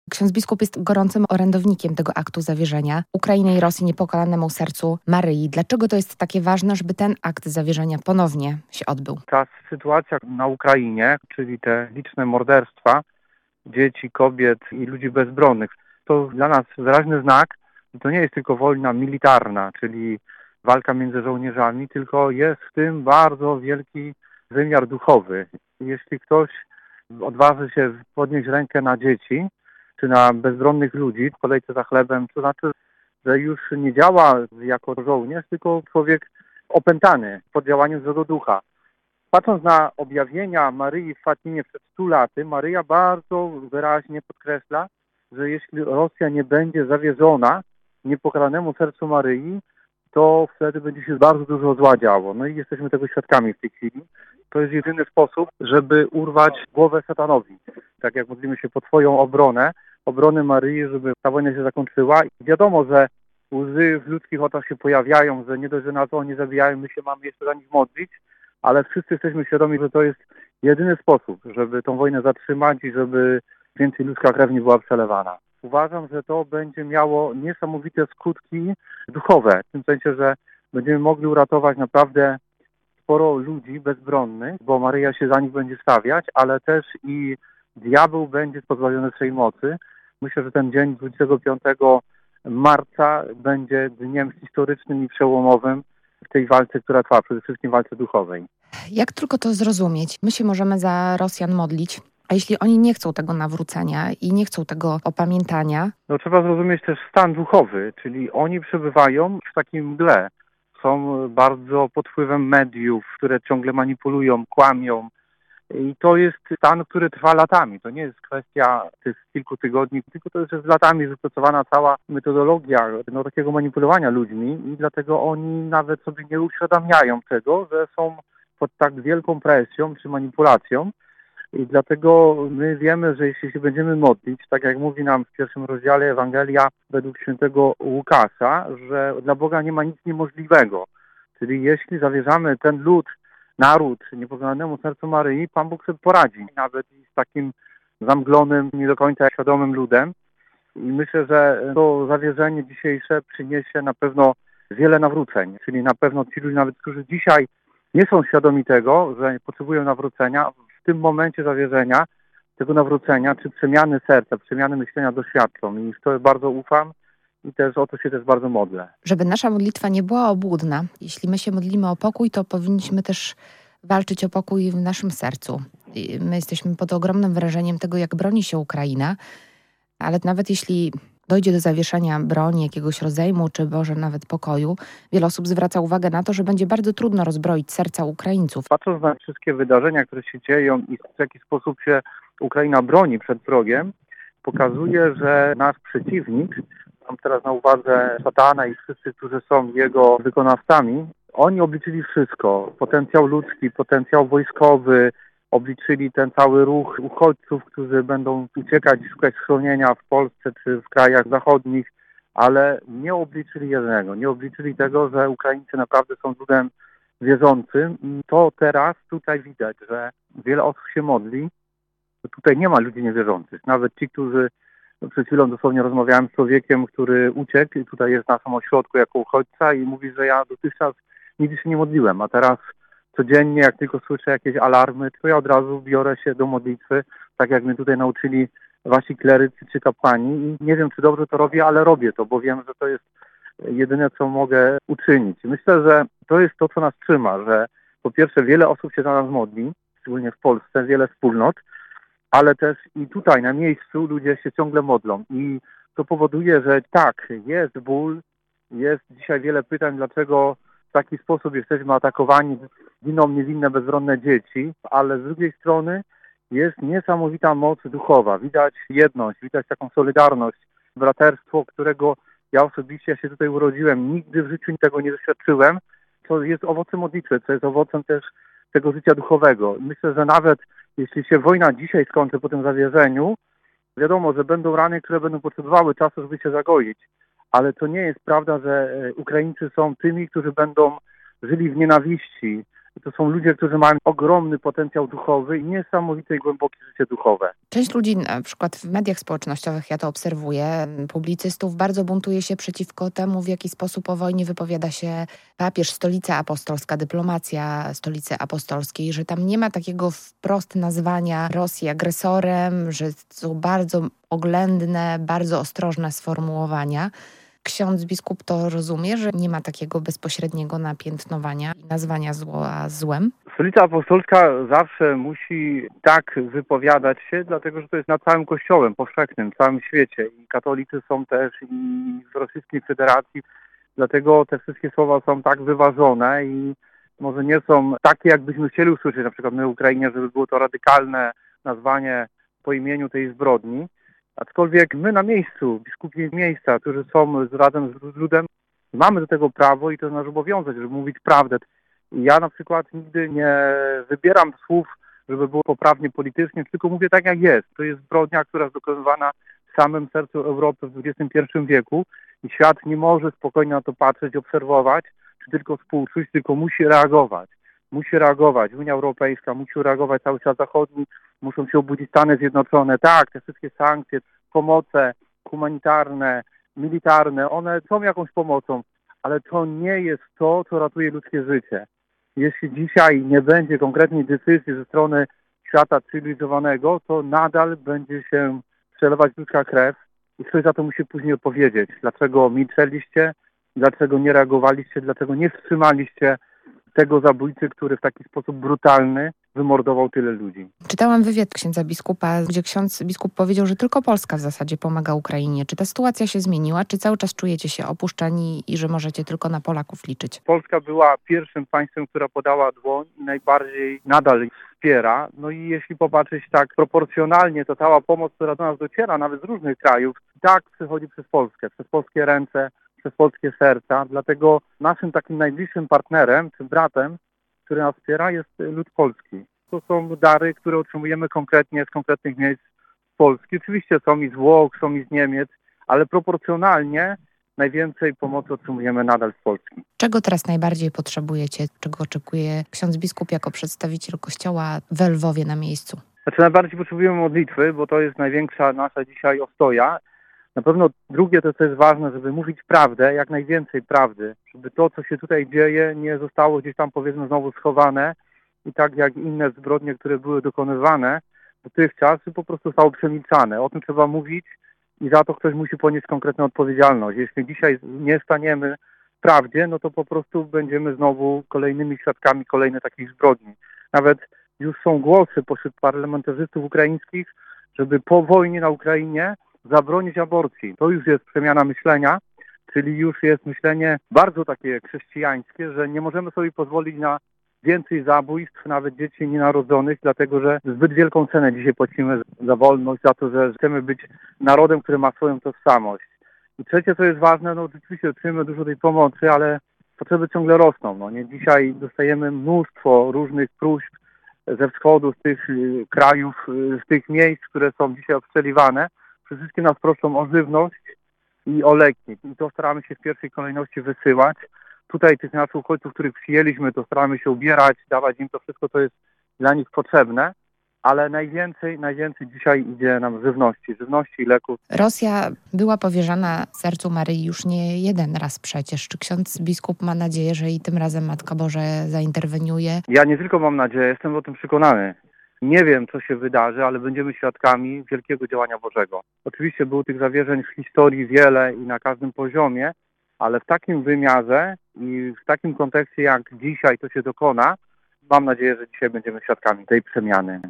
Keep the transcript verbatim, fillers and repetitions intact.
Ksiądz biskup jest gorącym orędownikiem tego aktu zawierzenia Ukrainie i Rosji niepokalanemu sercu Maryi. Dlaczego to jest takie ważne, żeby ten akt zawierzenia ponownie się odbył? Ta sytuacja na Ukrainie, czyli te liczne morderstwa dzieci, kobiet i ludzi bezbronnych, to dla nas wyraźny znak, że to nie jest tylko wojna militarna, czyli walka między żołnierzami, tylko jest w tym bardzo wielki wymiar duchowy. Jeśli ktoś odważy się podnieść rękę na dzieci, czy na bezbronnych ludzi w kolejce za chlebem, to znaczy, że już nie działa jako żołnierz, tylko człowiek opętany pod działaniem złego ducha. Patrząc na objawienia Maryi w Fatimie przed stu laty, Maryja bardzo wyraźnie podkreśla, że jeśli Rosja nie będzie zawierzona niepokalanemu sercu Maryi, to wtedy będzie się bardzo dużo zła działo. No i jesteśmy tego świadkami w tej chwili. To jest jedyny sposób, żeby urwać głowę szatanowi. Tak jak modlimy się po Twoją obronę, obronę Maryi, żeby ta wojna się zakończyła. I wiadomo, że łzy w ludzkich oczach się pojawiają, że nie dość, że nas oni zabijają, my się mamy jeszcze za nich modlić, ale wszyscy jesteśmy świadomi, że to jest jedyny sposób, żeby tą wojnę zatrzymać i żeby więcej ludzka krew nie była przelewana. Uważam, że to będzie miało niesamowite skutki duchowe, w tym sensie, że będziemy mogli uratować naprawdę sporo ludzi bezbronnych, bo Maryja się za nich będzie stawiać, ale też i diabeł będzie pozbawiony swej mocy. Myślę, że ten dzień dwudziestego piątego marca będzie dniem historycznym i przełomowym w tej walce, która trwa, przede wszystkim walce duchowej. Jak tylko to zrozumieć? My się możemy za Rosjan modlić, a jeśli oni nie chcą tego nawrócenia i nie chcą tego opamiętania? No trzeba zrozumieć też stan duchowy, czyli oni przebywają w takim mgle. Są bardzo pod wpływem mediów, które ciągle manipulują, kłamią. I to jest stan, który trwa latami. To nie jest kwestia tych kilku tygodni, tylko to jest z latami wypracowana cała metodologia no, takiego manipulowania ludźmi i dlatego oni nawet sobie nie uświadamiają tego, że są pod tak wielką presją czy manipulacją. I dlatego my wiemy, że jeśli się będziemy modlić, tak jak mówi nam w pierwszym rozdziale Ewangelia według świętego Łukasza, że dla Boga nie ma nic niemożliwego. Czyli jeśli zawierzamy ten lud, naród niepoznanemu sercu Maryi, Pan Bóg sobie poradzi. Nawet z takim zamglonym, nie do końca świadomym ludem. I myślę, że to zawierzenie dzisiejsze przyniesie na pewno wiele nawróceń. Czyli na pewno ci ludzie, nawet którzy dzisiaj nie są świadomi tego, że potrzebują nawrócenia, w tym momencie zawierzenia, tego nawrócenia, czy przemiany serca, przemiany myślenia doświadczą. I w to bardzo ufam i też o to się też bardzo modlę. Żeby nasza modlitwa nie była obłudna, jeśli my się modlimy o pokój, to powinniśmy też walczyć o pokój w naszym sercu. I my jesteśmy pod ogromnym wrażeniem tego, jak broni się Ukraina, ale nawet jeśli dojdzie do zawieszenia broni, jakiegoś rozejmu, czy Boże nawet pokoju, wiele osób zwraca uwagę na to, że będzie bardzo trudno rozbroić serca Ukraińców. Patrząc na wszystkie wydarzenia, które się dzieją i w jaki sposób się Ukraina broni przed wrogiem, pokazuje, że nasz przeciwnik, mam teraz na uwadze szatana i wszyscy, którzy są jego wykonawcami, oni obliczyli wszystko. Potencjał ludzki, potencjał wojskowy, obliczyli ten cały ruch uchodźców, którzy będą uciekać i szukać schronienia w Polsce czy w krajach zachodnich, ale nie obliczyli jednego. Nie obliczyli tego, że Ukraińcy naprawdę są ludem wierzącym. I to teraz tutaj widać, że wiele osób się modli. Tutaj nie ma ludzi niewierzących. Nawet ci, którzy no, przed chwilą dosłownie rozmawiałem z człowiekiem, który uciekł i tutaj jest na samym ośrodku jako uchodźca i mówi, że ja dotychczas nigdy się nie modliłem, a teraz codziennie, jak tylko słyszę jakieś alarmy, to ja od razu biorę się do modlitwy, tak jak mnie tutaj nauczyli wasi klerycy czy kapłani. I nie wiem, czy dobrze to robię, ale robię to, bo wiem, że to jest jedyne, co mogę uczynić. Myślę, że to jest to, co nas trzyma, że po pierwsze wiele osób się za nas modli, szczególnie w Polsce, wiele wspólnot, ale też i tutaj na miejscu ludzie się ciągle modlą. I to powoduje, że tak, jest ból, jest dzisiaj wiele pytań, dlaczego w taki sposób jesteśmy atakowani, giną niewinne, bezbronne dzieci, ale z drugiej strony jest niesamowita moc duchowa. Widać jedność, widać taką solidarność, braterstwo, którego ja osobiście ja się tutaj urodziłem. Nigdy w życiu tego nie doświadczyłem. To jest owocem modlitwy, to jest owocem też tego życia duchowego. Myślę, że nawet jeśli się wojna dzisiaj skończy po tym zawierzeniu, wiadomo, że będą rany, które będą potrzebowały czasu, żeby się zagoić. Ale to nie jest prawda, że Ukraińcy są tymi, którzy będą żyli w nienawiści, To są ludzie, którzy mają ogromny potencjał duchowy i niesamowite i głębokie życie duchowe. Część ludzi, na przykład w mediach społecznościowych, ja to obserwuję, publicystów, bardzo buntuje się przeciwko temu, w jaki sposób o wojnie wypowiada się papież, stolica apostolska, dyplomacja stolicy apostolskiej, że tam nie ma takiego wprost nazwania Rosji agresorem, że są bardzo oględne, bardzo ostrożne sformułowania. Ksiądz biskup to rozumie, że nie ma takiego bezpośredniego napiętnowania i nazwania zła złem? Stolica apostolska zawsze musi tak wypowiadać się, dlatego że to jest nad całym Kościołem powszechnym, w całym świecie. I katolicy są też i w Rosyjskiej Federacji, dlatego te wszystkie słowa są tak wyważone i może nie są takie, jakbyśmy chcieli usłyszeć, na przykład my w Ukrainie, żeby było to radykalne nazwanie po imieniu tej zbrodni. Aczkolwiek my na miejscu, biskupi miejsca, którzy są razem z ludem, mamy do tego prawo i to jest nasz obowiązek, żeby mówić prawdę. Ja na przykład nigdy nie wybieram słów, żeby było poprawnie politycznie, tylko mówię tak jak jest. To jest zbrodnia, która jest dokonywana w samym sercu Europy w dwudziestym pierwszym wieku i świat nie może spokojnie na to patrzeć, obserwować, czy tylko współczuć, tylko musi reagować. Musi reagować. Unia Europejska musi reagować, cały świat zachodni, muszą się obudzić Stany Zjednoczone. Tak, te wszystkie sankcje, pomoce humanitarne, militarne, one są jakąś pomocą, ale to nie jest to, co ratuje ludzkie życie. Jeśli dzisiaj nie będzie konkretnej decyzji ze strony świata cywilizowanego, to nadal będzie się przelewać ludzka krew i ktoś za to musi później odpowiedzieć. Dlaczego milczeliście, dlaczego nie reagowaliście, dlaczego nie wstrzymaliście tego zabójcy, który w taki sposób brutalny wymordował tyle ludzi. Czytałam wywiad księdza biskupa, gdzie ksiądz biskup powiedział, że tylko Polska w zasadzie pomaga Ukrainie. Czy ta sytuacja się zmieniła? Czy cały czas czujecie się opuszczeni i że możecie tylko na Polaków liczyć? Polska była pierwszym państwem, która podała dłoń i najbardziej nadal ich wspiera. No i jeśli popatrzeć tak proporcjonalnie, to cała pomoc, która do nas dociera, nawet z różnych krajów, tak przychodzi przez Polskę, przez polskie ręce, przez polskie serca. Dlatego naszym takim najbliższym partnerem, czy bratem, który nas wspiera, jest lud polski. To są dary, które otrzymujemy konkretnie z konkretnych miejsc Polski. Oczywiście są i z Włoch, są i z Niemiec, ale proporcjonalnie najwięcej pomocy otrzymujemy nadal z Polski. Czego teraz najbardziej potrzebujecie? Czego oczekuje ksiądz biskup jako przedstawiciel Kościoła w Lwowie na miejscu? Znaczy najbardziej potrzebujemy modlitwy, bo to jest największa nasza dzisiaj ostoja. Na pewno drugie to, co jest ważne, żeby mówić prawdę, jak najwięcej prawdy, żeby to, co się tutaj dzieje, nie zostało gdzieś tam, powiedzmy, znowu schowane i tak jak inne zbrodnie, które były dokonywane dotychczas, po prostu zostało przemilczane. O tym trzeba mówić i za to ktoś musi ponieść konkretną odpowiedzialność. Jeśli dzisiaj nie staniemy w prawdzie, no to po prostu będziemy znowu kolejnymi świadkami kolejnych takich zbrodni. Nawet już są głosy pośród parlamentarzystów ukraińskich, żeby po wojnie na Ukrainie zabronić aborcji. To już jest przemiana myślenia, czyli już jest myślenie bardzo takie chrześcijańskie, że nie możemy sobie pozwolić na więcej zabójstw, nawet dzieci nienarodzonych, dlatego że zbyt wielką cenę dzisiaj płacimy za wolność, za to, że chcemy być narodem, który ma swoją tożsamość. I trzecie, co jest ważne, no rzeczywiście otrzymujemy dużo tej pomocy, ale potrzeby ciągle rosną. No, nie? Dzisiaj dostajemy mnóstwo różnych próśb ze wschodu, z tych krajów, z tych miejsc, które są dzisiaj obstrzeliwane. Przede wszystkim nas proszą o żywność i o leki. I to staramy się w pierwszej kolejności wysyłać. Tutaj tych naszych uchodźców, których przyjęliśmy, to staramy się ubierać, dawać im to wszystko, co jest dla nich potrzebne, ale najwięcej, najwięcej dzisiaj idzie nam żywności, żywności i leków. Rosja była powierzana sercu Maryi już nie jeden raz przecież. Czy ksiądz biskup ma nadzieję, że i tym razem Matka Boża zainterweniuje? Ja nie tylko mam nadzieję, jestem o tym przekonany. Nie wiem, co się wydarzy, ale będziemy świadkami wielkiego działania Bożego. Oczywiście było tych zawierzeń w historii wiele i na każdym poziomie, ale w takim wymiarze i w takim kontekście, jak dzisiaj to się dokona, mam nadzieję, że dzisiaj będziemy świadkami tej przemiany.